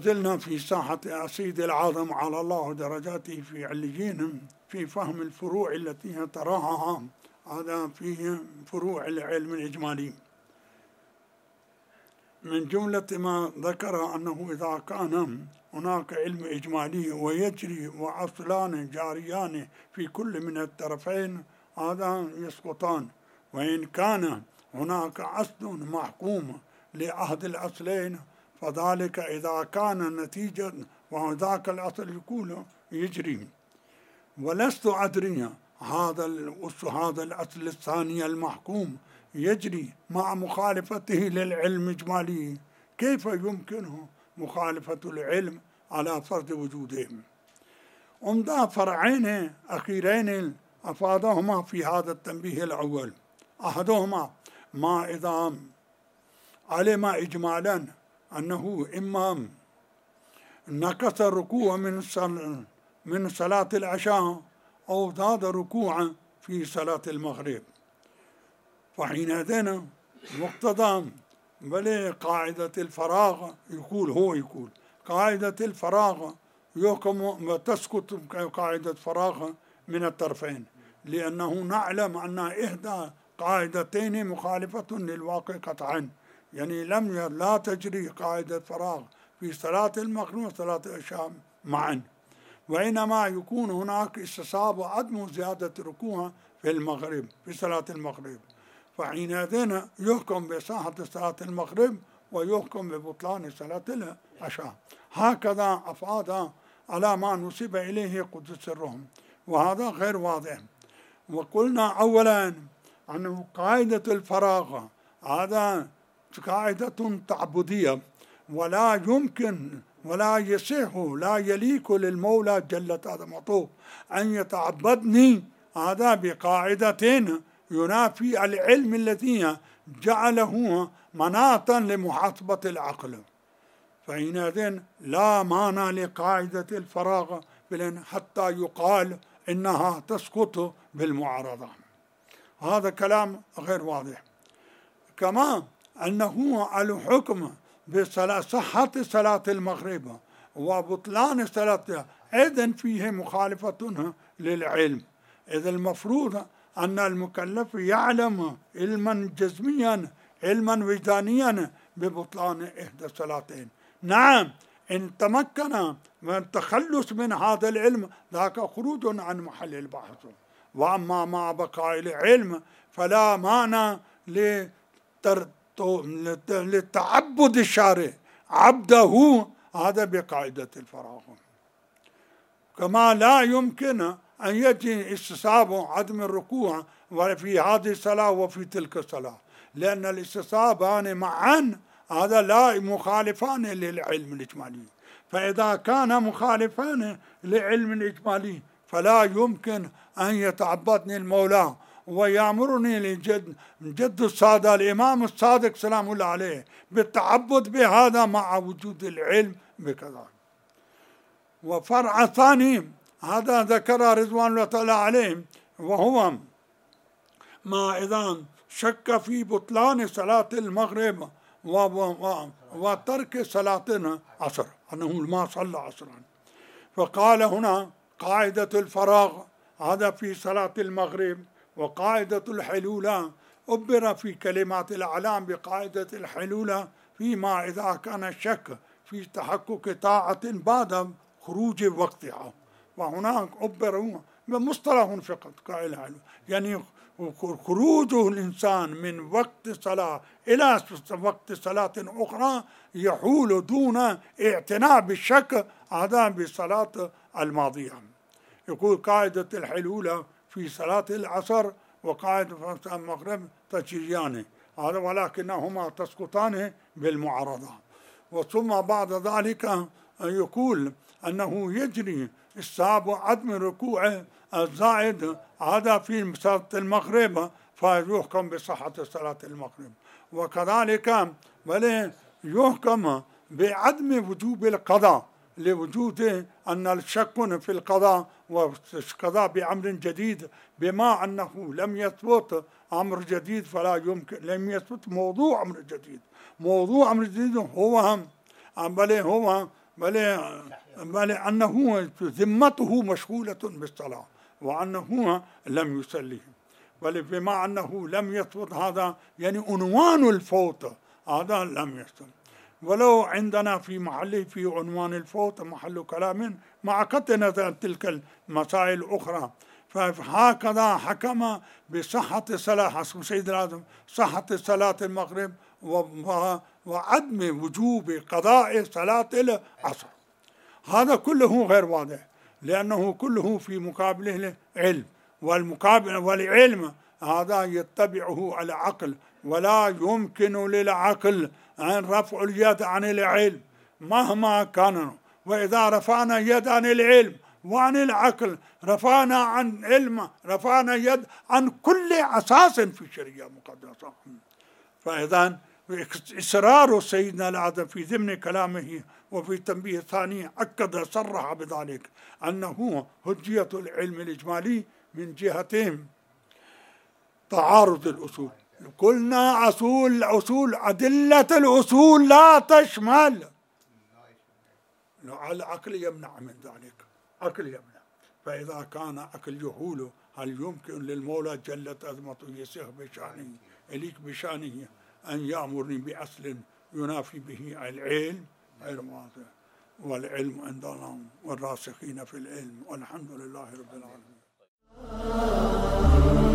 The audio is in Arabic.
زلنا في ساحة أسيد العظم على الله درجاته في عليين في فهم الفروع التي تراها، هذا فيه فروع العلم الإجمالي. من جملة ما ذكر أنه إذا كان هناك علم إجمالي ويجري وأصلان جاريان في كل من الطرفين هذا يسقطان، وإن كان هناك أصل محكوم لأحد الأصلين فذلك إذا كان نتيجة وذاك الأصل يكون يجري. ولست أدري هذا الأصل الثاني المحكوم يجري مع مخالفته للعلم الإجمالي، كيف يمكنه مخالفة العلم على فرض وجودهم؟ عمدة فرعين أخيرين أفادهما في هذا التنبيه الأول. أحدهما ما إذا علم إجمالا أنه إما نقص الركوع من صلاة العشاء أو زاد ركوعا في صلاة المغرب، فحينئذ مقتضى بل قاعدة الفراغ يقول قاعدة الفراغ يحكم وتسقط قاعدة فراغ من الطرفين، لأنه نعلم أن إحدى قاعدتين مخالفة للواقع قطعا، يعني لا تجري قاعدة فراغ في صلاة المغرب وصلاة العشاء معا، وإنما يكون هناك استصحاب وعدم زيادة ركوع في المغرب في صلاة المغرب، فحينئذ يحكم بصحة صلاة المغرب ويحكم ببطلان صلاة العشاء. هكذا أفاد على ما نسب إليه قدس سرهم، وهذا غير واضح. وقلنا أولا أنه قاعدة الفراغ هذا قاعدة تعبدية، ولا يمكن ولا يصح لا يليق للمولى جل عظمته أن يتعبدني هذا بقاعدتين ينافي العلم الذي جعله مناطا لمحاسبة العقل، فحينئذ لا معنى لقاعدة الفراغ حتى يقال إنها تسقط بالمعارضة. هذا كلام غير واضح. كما أنه الحكم بصحة صلاة المغرب وبطلان صلاة إذن فيه مخالفة للعلم، إذ المفروض أن المكلف يعلم علما جزميا علما وجدانيا ببطلان إحدى الصلاتين. نعم إن تمكن من التخلص من هذا العلم ذاك خروج عن محل البحث، وأما مع بقاء العلم فلا معنى للتعبد الشارع عبده هذا بقاعدة الفراغ. كما لا يمكن أن يجي استصحاب عدم الركوع في هذه الصلاة وفي تلك الصلاة، لأن الاستصحابان معا هذا لا مخالفان للعلم الإجمالي، فإذا كان مخالفان للعلم الإجمالي فلا يمكن أن يتعبدني المولى ويأمرني جد السادة الإمام الصادق سلام الله عليه بالتعبد بهذا مع وجود العلم بكذا. وفرع ثاني هذا ذكر رضوان الله تعالى عليه، وهو ما إذا شك في بطلان صلاة المغرب وترك صلاة العصر أنه ما صلى عصرا، فقال هنا قاعدة الفراغ هذا في صلاة المغرب، وقاعدة الحلولة عبر في كلمات الأعلام بقاعدة الحلولة فيما إذا كان الشك في تحقق طاعة بعد خروج وقتها، وهناك عبروا بمصطلح فقط قائل يعني خروج الإنسان من وقت صلاة إلى وقت صلاة أخرى يحول دون اعتناء بالشك هذا بالصلاة الماضية. يقول قاعدة الحلولة في صلاة العصر وقاعدة المغرب تجريان هذا، ولكنهما تسقطان بالمعارضة. وثم بعد ذلك يقول أنه يجري استصحاب عدم الركوع الزائد هذا في صلاة المغرب فيحكم بصحة صلاة المغرب، وكذلك بل يحكم بعدم وجوب القضاء لوجود أن الشك في القضاء والقضاء بأمر جديد، بما أنه لم يثبت أمر جديد فلا يمكن، لم يثبت موضوع أمر جديد. موضوع أمر جديد هو بل هو بل أنه ذمته مشغولة بالصلاة وأنه لم يصلي، بل بما أنه لم يثبت هذا يعني عنوان الفوت هذا لم يصل. ولو عندنا في محله في عنوان الفوت محل كلام مع قطع تلك المسائل الأخرى، فهكذا حكم بصحة صلاة حسب سيد العظم صحة صلاة المغرب وعدم وجوب قضاء صلاة العصر. هذا كله غير واضح لأنه كله في مقابله علم، والمقابل والعلم هذا يتبعه العقل، ولا يمكن للعقل أن رفع اليد عن العلم مهما كان. وإذا رفعنا يد عن العلم وعن العقل رفعنا عن علم، رفعنا يد عن كل أساس في الشريعة المقدسة. فإذا إصرار سيدنا الأعظم في ضمن كلامه وفي تنبيه ثاني أكد صرح بذلك أنه حجية العلم الإجمالي من جهتين تعارض الأصول. قلنا أصول أدلة الأصول لا تشمل، العقل يمنع من ذلك، عقل يمنع. فإذا كان عقل يقول هل يمكن للمولى جلت عظمته يسيح بشانه إليك بشانه أن يأمرني بأصل ينافي به العلم؟ غير واضح. والعلم عندنا والراسخين في العلم، والحمد لله رب العالمين.